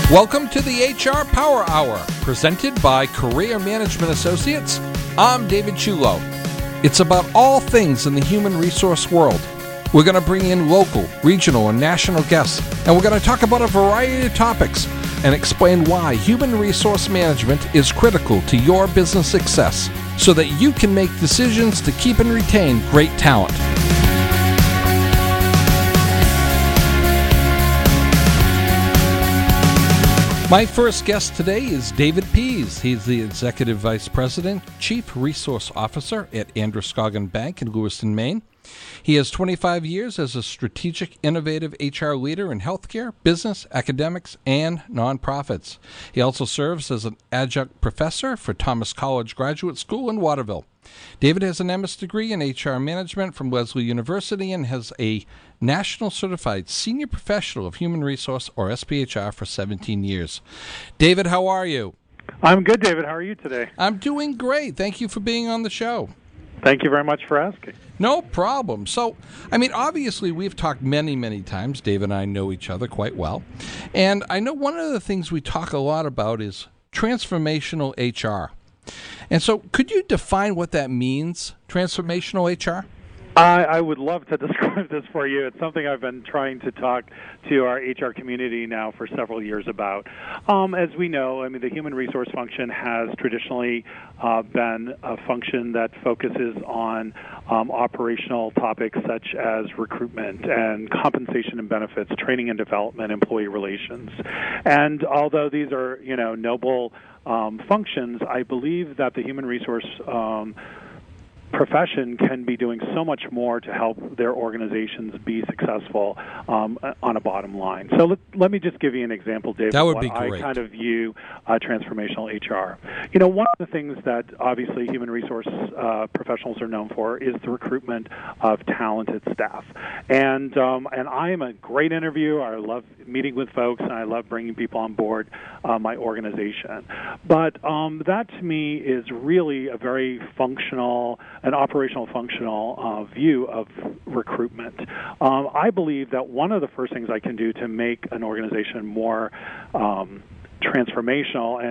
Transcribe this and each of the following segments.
Welcome to the HR Power Hour, presented by Career Management Associates. I'm David Chulo. It's about all things in the human resource world. We're going to bring in local, regional, and national guests, and we're going to talk about a variety of topics and explain why human resource management is critical to your business success so that you can make decisions to keep and retain great talent. My first guest today is David Pease. He's the Executive Vice President, Chief Resource Officer at Androscoggin Bank in Lewiston, Maine. He has 25 years as a strategic, innovative HR leader in healthcare, business, academics, and nonprofits. He also serves as an adjunct professor for Thomas College Graduate School in Waterville. David has an MS degree in HR management from Wellesley University and has a National Certified Senior Professional of Human Resource, or SPHR, for 17 years. David, how are you? I'm good, David. How are you today? I'm doing great. Thank you for being on the show. Thank you very much for asking. No problem. So, obviously we've talked many, many times. David and I know each other quite well. And I know one of the things we talk a lot about is transformational HR. And so could you define what that means, transformational HR? I would love to describe this for you. It's something I've been trying to talk to our HR community now for several years about. As we know, the human resource function has traditionally been a function that focuses on operational topics such as recruitment and compensation and benefits, training and development, employee relations. And although these are, noble functions, I believe that the human resource profession can be doing so much more to help their organizations be successful on a bottom line. So let me just give you an example, Dave, that would of be what great. I kind of view transformational HR. One of the things that obviously human resource professionals are known for is the recruitment of talented staff. And I am a great interviewer. I love meeting with folks, and I love bringing people on board my organization. But that to me is really a very an operational functional view of recruitment. I believe that one of the first things I can do to make an organization more transformational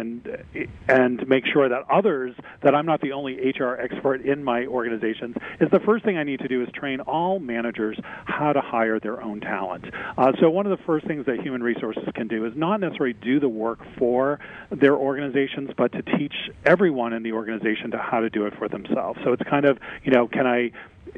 and make sure that I'm not the only HR expert in my organizations, is the first thing I need to do is train all managers how to hire their own talent. So one of the first things that human resources can do is not necessarily do the work for their organizations, but to teach everyone in the organization to how to do it for themselves. So it's kind of, can I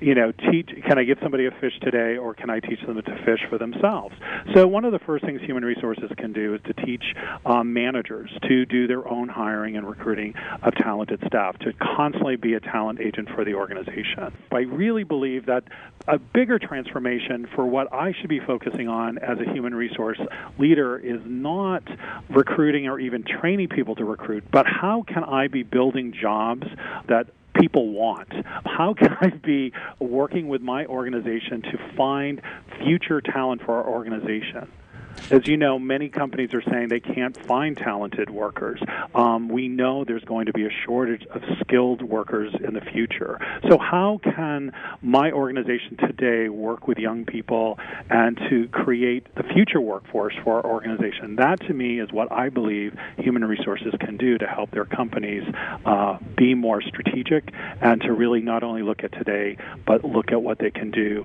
give somebody a fish today, or can I teach them to fish for themselves? So one of the first things human resources can do is to teach managers to do their own hiring and recruiting of talented staff, to constantly be a talent agent for the organization. I really believe that a bigger transformation for what I should be focusing on as a human resource leader is not recruiting or even training people to recruit, but how can I be building jobs that people want? How can I be working with my organization to find future talent for our organization? As you know, many companies are saying they can't find talented workers. We know there's going to be a shortage of skilled workers in the future. So how can my organization today work with young people and to create the future workforce for our organization? That, to me, is what I believe human resources can do to help their companies be more strategic and to really not only look at today, but look at what they can do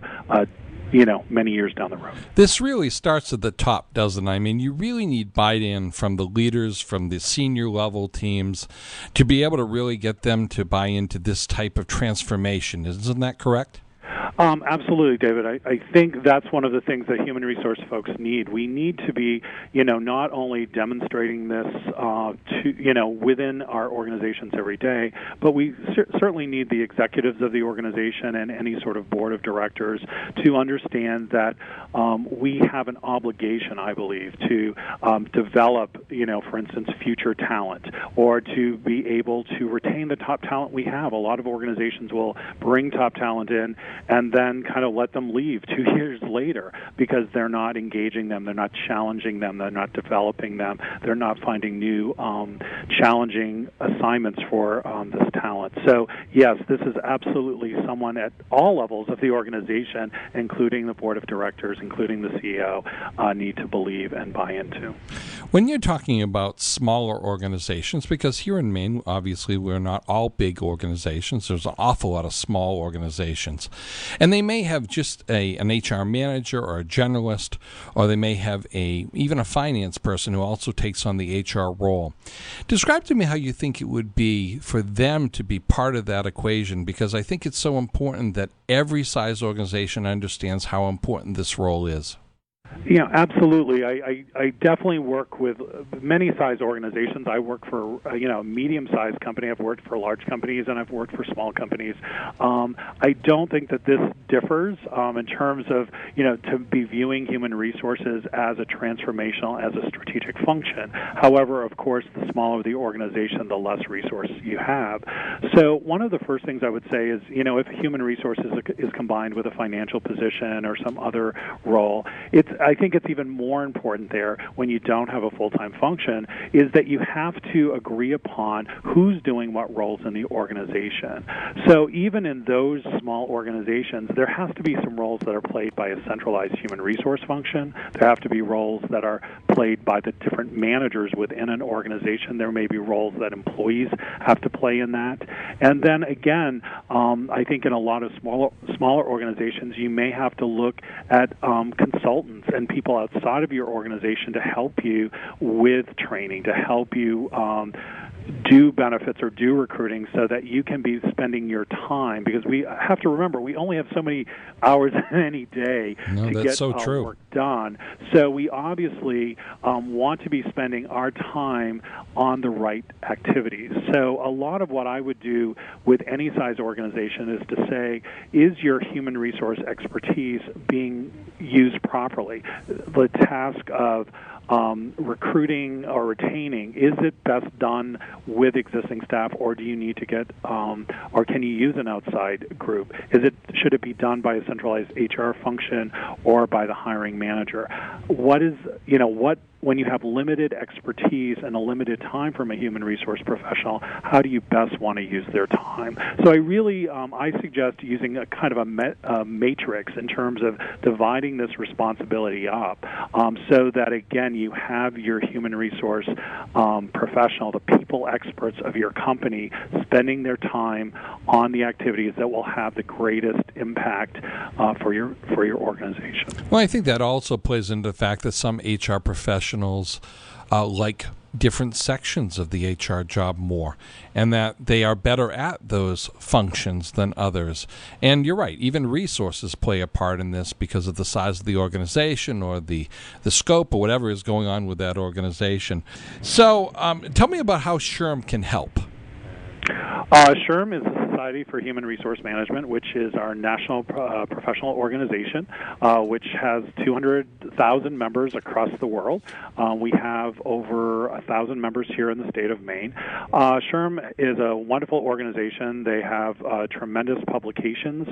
many years down the road. This really starts at the top, doesn't it? You really need buy-in from the leaders, from the senior level teams, to be able to really get them to buy into this type of transformation. Isn't that correct? Absolutely, David. I think that's one of the things that human resource folks need. We need to be, not only demonstrating this, within our organizations every day, but we certainly need the executives of the organization and any sort of board of directors to understand that we have an obligation, I believe, to develop, for instance, future talent, or to be able to retain the top talent we have. A lot of organizations will bring top talent in, and and then kind of let them leave 2 years later because they're not engaging them, they're not challenging them, they're not developing them, they're not finding new challenging assignments for this talent. So yes, this is absolutely someone at all levels of the organization, including the board of directors, including the CEO, need to believe and buy into. When you're talking about smaller organizations, because here in Maine, obviously, we're not all big organizations. There's an awful lot of small organizations. And they may have just an HR manager or a generalist, or they may have even a finance person who also takes on the HR role. Describe to me how you think it would be for them to be part of that equation, because I think it's so important that every size organization understands how important this role is. Yeah, absolutely. I definitely work with many size organizations. I work for a medium-sized company. I've worked for large companies, and I've worked for small companies. I don't think that this differs in terms of to be viewing human resources as a transformational, as a strategic function. However, of course, the smaller the organization, the less resources you have. So one of the first things I would say is if human resources is combined with a financial position or some other role, I think it's even more important there when you don't have a full-time function is that you have to agree upon who's doing what roles in the organization. So even in those small organizations, there has to be some roles that are played by a centralized human resource function. There have to be roles that are played by the different managers within an organization. There may be roles that employees have to play in that. And then again, I think in a lot of smaller organizations, you may have to look at consultants and people outside of your organization to help you with training, to help you do benefits or do recruiting so that you can be spending your time, because we have to remember we only have so many hours in any day to get work done. So we obviously want to be spending our time on the right activities. So a lot of what I would do with any size organization is to say, is your human resource expertise being used properly? The task of recruiting or retaining, is it best done with existing staff, or do you need to get, or can you use an outside group? Should it be done by a centralized HR function or by the hiring manager? When you have limited expertise and a limited time from a human resource professional, how do you best want to use their time? So I suggest using a kind of a matrix in terms of dividing this responsibility up so that, again, you have your human resource professional, the people experts of your company, spending their time on the activities that will have the greatest impact for your organization. Well, I think that also plays into the fact that some HR professionals like different sections of the HR job more, and that they are better at those functions than others. And you're right, even resources play a part in this because of the size of the organization or the scope or whatever is going on with that organization. So tell me about how SHRM can help. SHRM is the Society for Human Resource Management, which is our national professional organization, which has 200,000 members across the world. We have over 1,000 members here in the state of Maine. SHRM is a wonderful organization. They have tremendous publications,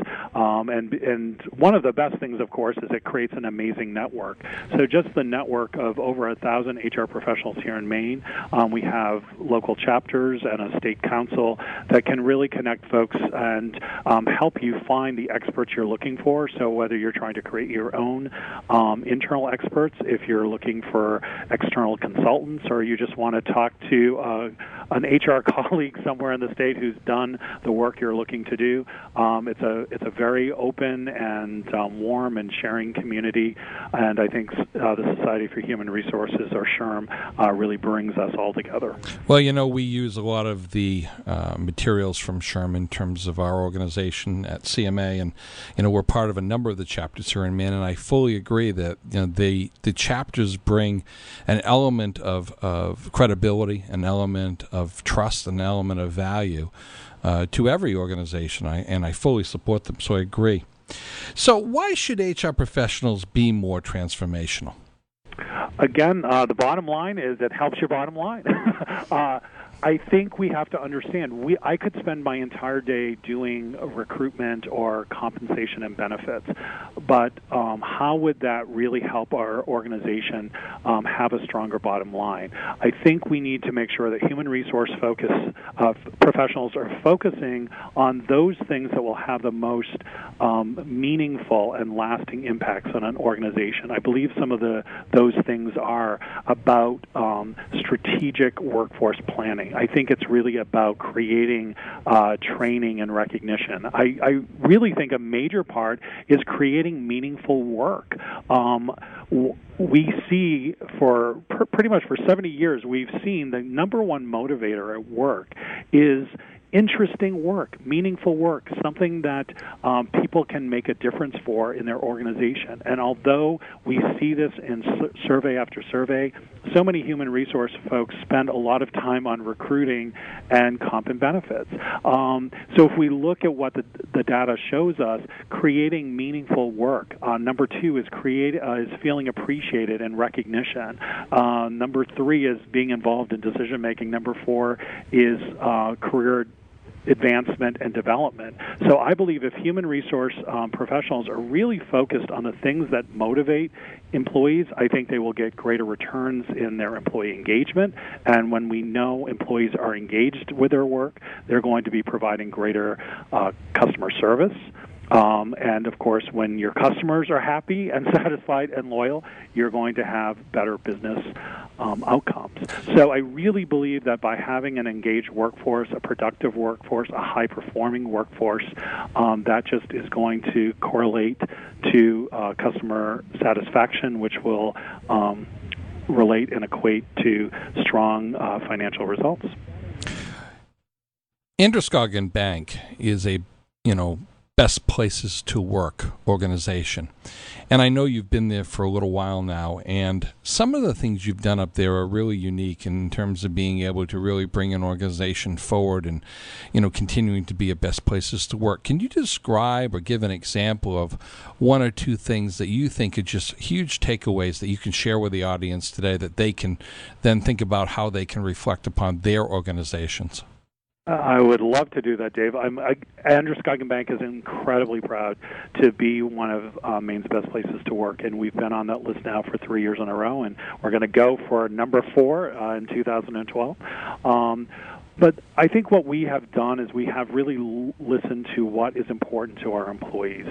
and one of the best things, of course, is it creates an amazing network. So just the network of over 1,000 HR professionals here in Maine. We have local chapters and a state council that can really connect folks and help you find the experts you're looking for. So whether you're trying to create your own internal experts, if you're looking for external consultants, or you just want to talk to an HR colleague somewhere in the state who's done the work you're looking to do, it's a very open and warm and sharing community. And I think the Society for Human Resources, or SHRM, really brings us all together. Well, we use a lot of the materials from SHRM in terms of our organization at CMA, and we're part of a number of the chapters here in Maine, and I fully agree that the chapters bring an element of credibility, an element of trust, an element of value to every organization, and I fully support them, so I agree. So why should HR professionals be more transformational? Again, the bottom line is it helps your bottom line. I think we have to understand, I could spend my entire day doing recruitment or compensation and benefits, but how would that really help our organization have a stronger bottom line? I think we need to make sure that human resource professionals are focusing on those things that will have the most meaningful and lasting impacts on an organization. I believe some of those things are about strategic workforce planning. I think it's really about creating training and recognition. I really think a major part is creating meaningful work. We see pretty much for 70 years, we've seen the number one motivator at work is interesting work, meaningful work, something that people can make a difference for in their organization. And although we see this in survey after survey, so many human resource folks spend a lot of time on recruiting and comp and benefits. So if we look at what the data shows us, creating meaningful work. Number two is feeling appreciated and recognition. Number three is being involved in decision making. Number four is career advancement and development. So I believe if human resource professionals are really focused on the things that motivate employees, I think they will get greater returns in their employee engagement. And when we know employees are engaged with their work, they're going to be providing greater customer service. And, of course, when your customers are happy and satisfied and loyal, you're going to have better business outcomes. So I really believe that by having an engaged workforce, a productive workforce, a high-performing workforce, that just is going to correlate to customer satisfaction, which will relate and equate to strong financial results. Androscoggin Bank is a, best places to work organization. And I know you've been there for a little while now, and some of the things you've done up there are really unique in terms of being able to really bring an organization forward and, continuing to be a best places to work. Can you describe or give an example of one or two things that you think are just huge takeaways that you can share with the audience today that they can then think about how they can reflect upon their organizations? I would love to do that, Dave. Androscoggin Bank is incredibly proud to be one of Maine's best places to work, and we've been on that list now for 3 years in a row, and we're going to go for number 4 in 2012. But I think what we have done is we have really listened to what is important to our employees.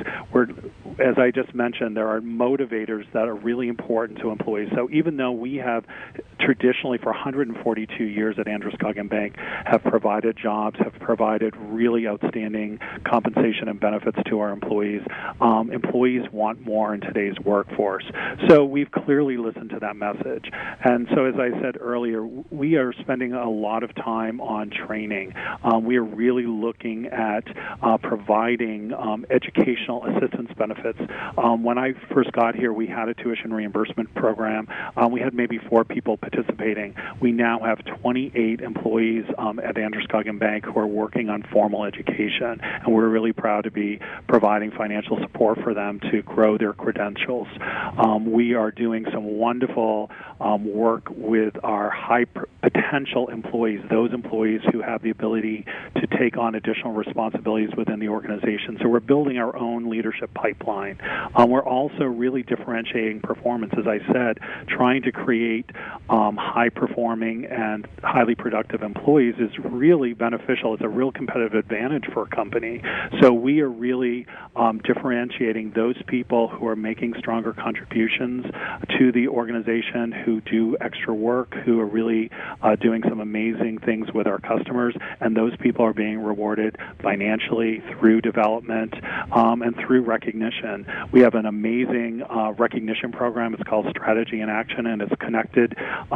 As I just mentioned, there are motivators that are really important to employees. So even though we have traditionally for 142 years at Androscoggin Bank have provided jobs, have provided really outstanding compensation and benefits to our employees, employees want more in today's workforce. So we've clearly listened to that message. And so as I said earlier, we are spending a lot of time on training. We are really looking at providing educational assistance benefits. When I first got here, we had a tuition reimbursement program. We had maybe 4 people participating. We now have 28 employees at Androscoggin Bank who are working on formal education, and we're really proud to be providing financial support for them to grow their credentials. We are doing some wonderful work with our high potential employees, those employees who have the ability to take on additional responsibilities within the organization. So we're building our own leadership pipeline. We're also really differentiating performance, as I said, trying to create high-performing and highly productive employees is really beneficial. It's a real competitive advantage for a company. So we are really differentiating those people who are making stronger contributions to the organization, who do extra work, who are really doing some amazing things with our customers, and those people are being rewarded financially through development and through recognition. We have an amazing recognition program. It's called Strategy in Action, and it's connected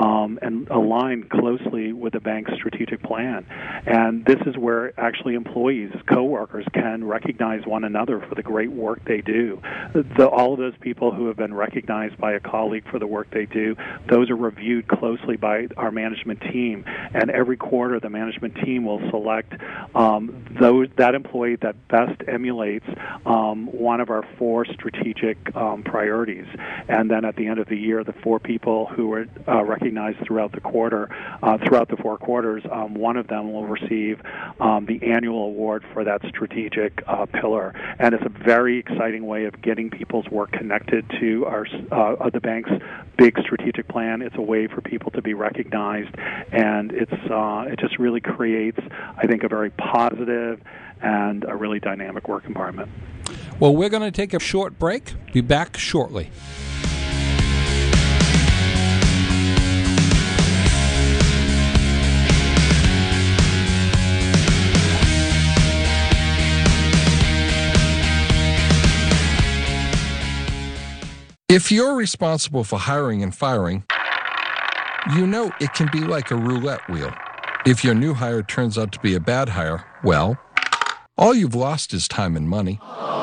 and aligned closely with the bank's strategic plan. And this is where actually employees, coworkers, can recognize one another for the great work they do. All of those people who have been recognized by a colleague for the work they do, those are reviewed closely by our management team. And every quarter, the management team will select that employee that best emulates one of our 4 strategic priorities. And then at the end of the year, the 4 people who were recognized throughout the quarter, throughout the 4 quarters, one of them will receive the annual award for that strategic pillar. And it's a very exciting way of getting people's work connected to the bank's big strategic plan. It's a way for people to be recognized, and it just really creates, I think, a very positive and a really dynamic work environment. Well, we're going to take a short break. Be back shortly. If you're responsible for hiring and firing, you know it can be like a roulette wheel. If your new hire turns out to be a bad hire, well, all you've lost is time and money.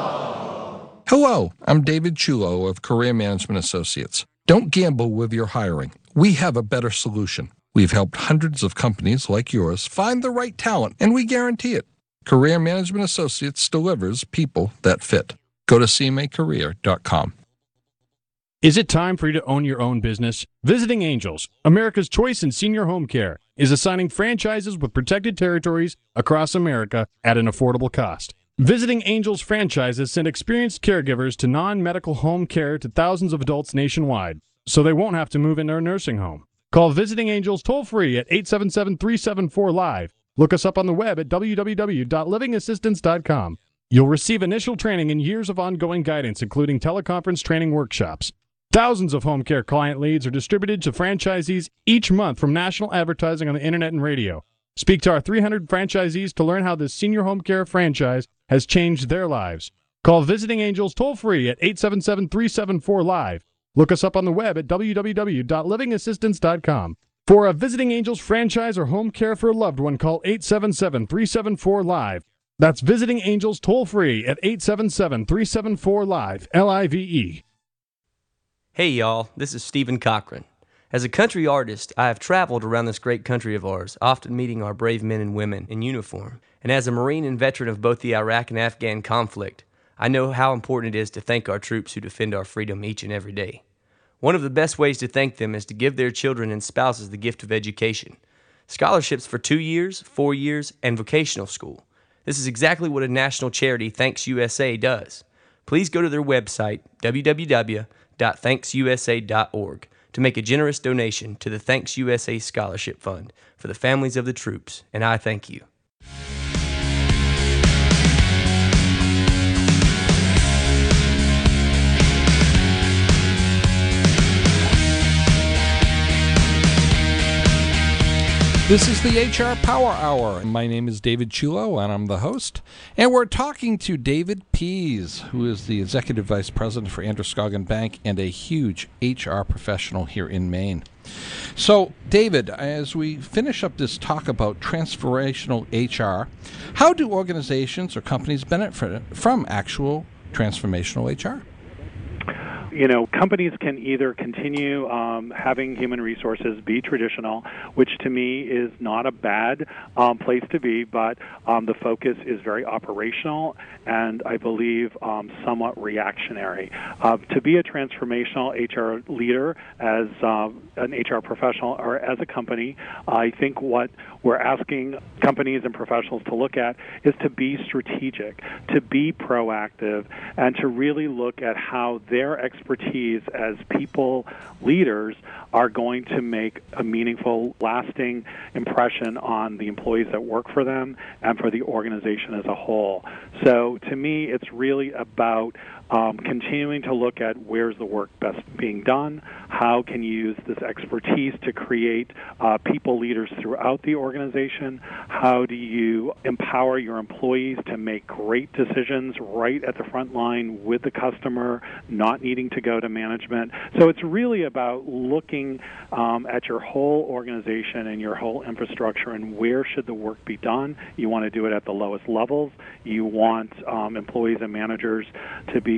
Hello, I'm David Chulo of Career Management Associates. Don't gamble with your hiring. We have a better solution. We've helped hundreds of companies like yours find the right talent, and we guarantee it. Career Management Associates delivers people that fit. Go to cmacareer.com. Is it time for you to own your own business? Visiting Angels, America's choice in senior home care, is assigning franchises with protected territories across America at an affordable cost. Visiting Angels franchises send experienced caregivers to non-medical home care to thousands of adults nationwide, so they won't have to move into a nursing home. Call Visiting Angels toll-free at 877-374-LIVE. Look us up on the web at www.livingassistance.com. You'll receive initial training and years of ongoing guidance, including teleconference training workshops. Thousands of home care client leads are distributed to franchisees each month from national advertising on the internet and radio. Speak to our 300 franchisees to learn how this senior home care franchise has changed their lives. Call Visiting Angels toll-free at 877-374-LIVE. Look us up on the web at www.livingassistance.com. For a Visiting Angels franchise or home care for a loved one, call 877-374-LIVE. That's Visiting Angels toll-free at 877-374-LIVE, L-I-V-E. Hey y'all, this is Stephen Cochran. As a country artist, I have traveled around this great country of ours, often meeting our brave men and women in uniform. And as a Marine and veteran of both the Iraq and Afghan conflict, I know how important it is to thank our troops who defend our freedom each and every day. One of the best ways to thank them is to give their children and spouses the gift of education. Scholarships for 2 years, 4 years, and vocational school. This is exactly what a national charity, Thanks USA, does. Please go to their website, www.ThanksUSA.org, to make a generous donation to the Thanks USA Scholarship Fund for the families of the troops, and I thank you. This is the HR Power Hour. My name is David Chulo, and I'm the host. And we're talking to David Pease, who is the Executive Vice President for Androscoggin Bank and a huge HR professional here in Maine. So, David, as we finish up this talk about transformational HR, how do organizations or companies benefit from actual transformational HR? You know, companies can either continue having human resources be traditional, which to me is not a bad place to be, but the focus is very operational and I believe somewhat reactionary. To be a transformational HR leader as an HR professional or as a company, I think what we're asking companies and professionals to look at is to be strategic, to be proactive, and to really look at how their expertise as people leaders are going to make a meaningful, lasting impression on the employees that work for them and for the organization as a whole. So to me, it's really about continuing to look at where's the work best being done, how can you use this expertise to create people leaders throughout the organization, how do you empower your employees to make great decisions right at the front line with the customer, not needing to go to management. So it's really about looking at your whole organization and your whole infrastructure and where should the work be done. You want to do it at the lowest levels. You want employees and managers to be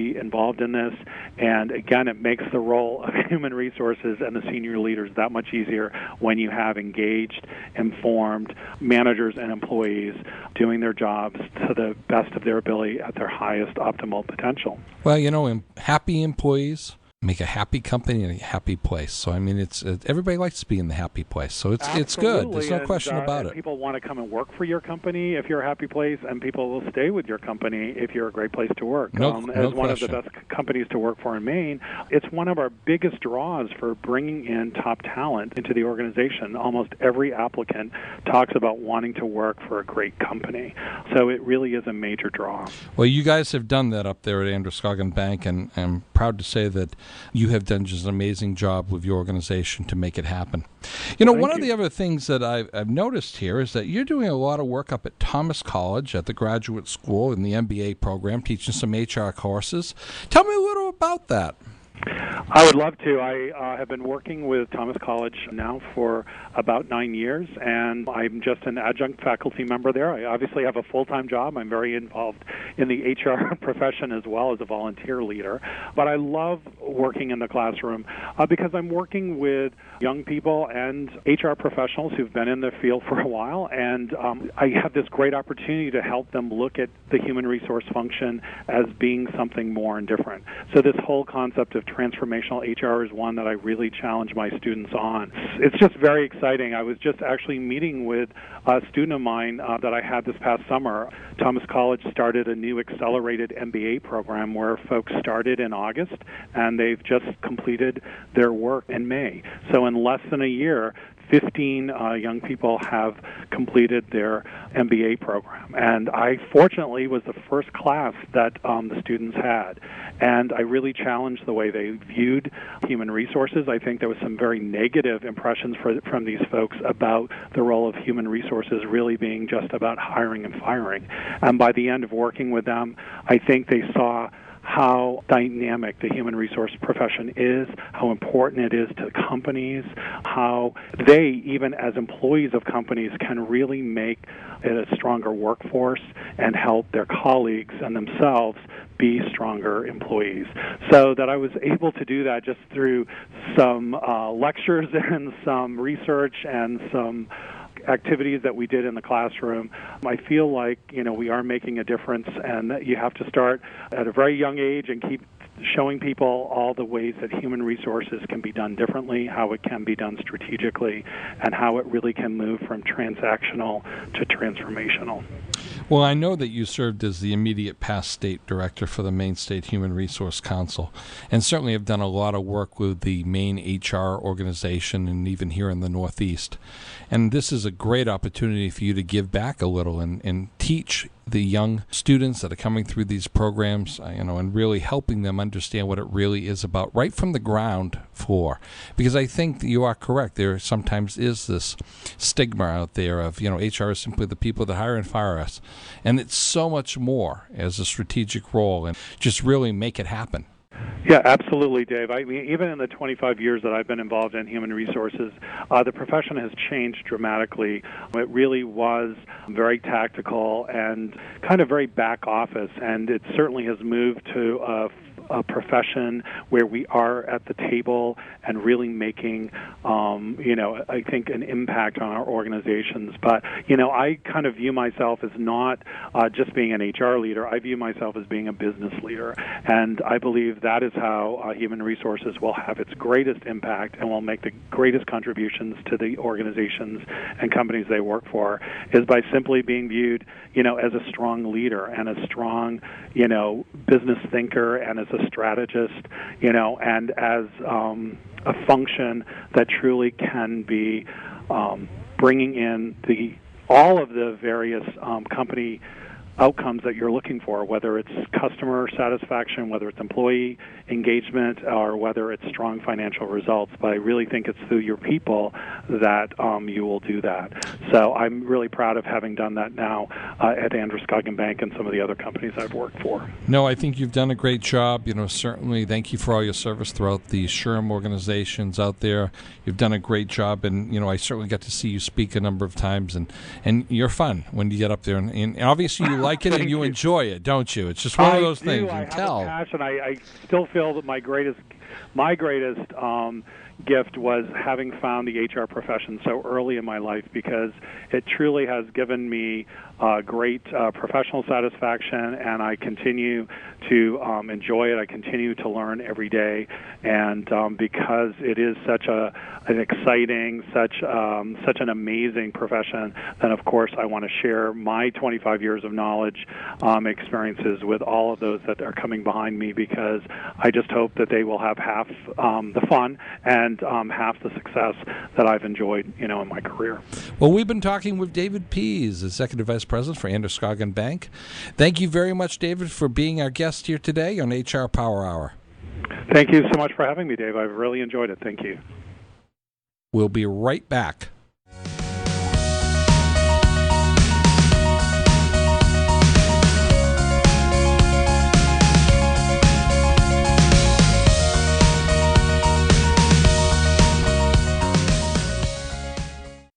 be involved in this. And again, it makes the role of human resources and the senior leaders that much easier when you have engaged, informed managers and employees doing their jobs to the best of their ability at their highest optimal potential. Well, happy employees make a happy company and a happy place. So, I mean, everybody likes to be in the happy place. So it's good. There's no question about it. People want to come and work for your company if you're a happy place, and people will stay with your company if you're a great place to work. As one of the best companies to work for in Maine, it's one of our biggest draws for bringing in top talent into the organization. Almost every applicant talks about wanting to work for a great company. So it really is a major draw. Well, you guys have done that up there at Androscoggin Bank, and I'm proud to say that you have done just an amazing job with your organization to make it happen. One of the other things that I've noticed here is that you're doing a lot of work up at Thomas College at the graduate school in the MBA program, teaching some HR courses. Tell me a little about that. I would love to. I have been working with Thomas College now for about 9 years, and I'm just an adjunct faculty member there. I obviously have a full-time job. I'm very involved in the HR profession as well as a volunteer leader. But I love working in the classroom because I'm working with young people and HR professionals who've been in the field for a while, and I have this great opportunity to help them look at the human resource function as being something more and different. So this whole concept of transformational HR is one that I really challenge my students on. It's just very exciting. I was just actually meeting with a student of mine that I had this past summer. Thomas College started a new accelerated MBA program where folks started in August, and they've just completed their work in May. So in less than a year, 15 young people have completed their MBA program. And I, fortunately, was the first class that the students had. And I really challenged the way they viewed human resources. I think there was some very negative impressions from these folks about the role of human resources really being just about hiring and firing. And by the end of working with them, I think they saw how dynamic the human resource profession is, how important it is to companies, how they, even as employees of companies, can really make it a stronger workforce and help their colleagues and themselves be stronger employees. So that I was able to do that just through some lectures and some research and some activities that we did in the classroom. I feel like, we are making a difference, and that you have to start at a very young age and keep showing people all the ways that human resources can be done differently, how it can be done strategically, and how it really can move from transactional to transformational. Well, I know that you served as the immediate past state director for the Maine State Human Resource Council, and certainly have done a lot of work with the Maine HR organization and even here in the Northeast. And this is a great opportunity for you to give back a little and teach the young students that are coming through these programs, and really helping them understand what it really is about right from the ground floor. Because I think that you are correct. There sometimes is this stigma out there of, HR is simply the people that hire and fire us. And it's so much more as a strategic role, and just really make it happen. Yeah, absolutely, Dave. I mean, even in the 25 years that I've been involved in human resources, the profession has changed dramatically. It really was very tactical and kind of very back office, and it certainly has moved to a profession where we are at the table and really making, I think, an impact on our organizations. But, I kind of view myself as not just being an HR leader. I view myself as being a business leader. And I believe that is how human resources will have its greatest impact and will make the greatest contributions to the organizations and companies they work for, is by simply being viewed, as a strong leader and a strong, business thinker and as a strategist, and as a function that truly can be bringing in all of the various company outcomes that you're looking for, whether it's customer satisfaction, whether it's employee engagement, or whether it's strong financial results. But I really think it's through your people that you will do that. So I'm really proud of having done that now at Androscoggin Bank and some of the other companies I've worked for. No, I think you've done a great job. Certainly thank you for all your service throughout the SHRM organizations out there. You've done a great job, and I certainly got to see you speak a number of times, and you're fun when you get up there. And obviously you like it and you enjoy it, don't you? It's just one of those things. You can tell. I have a passion. I still feel that my greatest gift was having found the HR profession so early in my life, because it truly has given me great professional satisfaction, and I continue to enjoy it. I continue to learn every day, and because it is such an exciting, such an amazing profession, then of course I want to share my 25 years of knowledge, experiences with all of those that are coming behind me, because I just hope that they will have half the fun and half the success that I've enjoyed, in my career. Well, we've been talking with David Pease, Executive Vice President for Androscoggin Bank. Thank you very much, David, for being our guest here today on HR Power Hour. Thank you so much for having me, Dave. I've really enjoyed it. Thank you. We'll be right back.